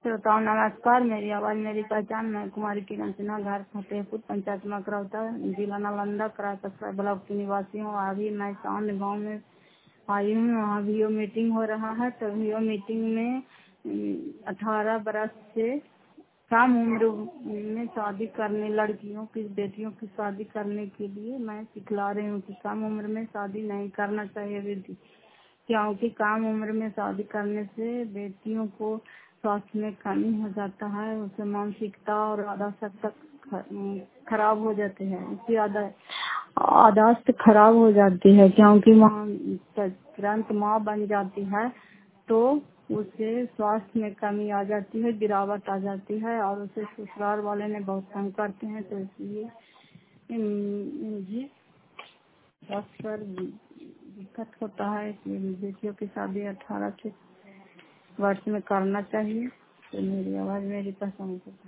श्रोताओं नमस्कार। मेरी आवाज़ मेरी पहचान। मैं कुमारी किरण सिन्हा, घर फतेहपुर, पंचायत मकरौता, जिला नालंदा, क्राय कस्बा ब्लॉक की निवासी हूँ। अभी मैं चांद गांव में आई हूँ। वहाँ वीओ मीटिंग हो रहा है। तो वीओ मीटिंग में 18 बरस से कम उम्र में शादी करने लड़कियों की बेटियों की शादी करने के लिए मैं सिखला रही हूँ कि कम उम्र में शादी नहीं करना चाहिए विधि, क्योंकि कम उम्र में शादी करने से बेटियों को स्वास्थ्य में कमी हो जाता है। उससे मानसिकता और आदत खराब हो जाते हैं। उसकी आदत खराब हो जाती है, क्योंकि माँ तुरंत माँ बन जाती है तो उसे स्वास्थ्य में कमी आ जाती है, गिरावट आ जाती है और उसे ससुराल वाले ने बहुत तंग करते हैं। तो इसलिए मुझे स्वास्थ्य पर दिक्कत होता है। इसलिए बेटियों की शादी 18 वर्ष में करना चाहिए। तो मेरी आवाज़ मेरी पसंद है।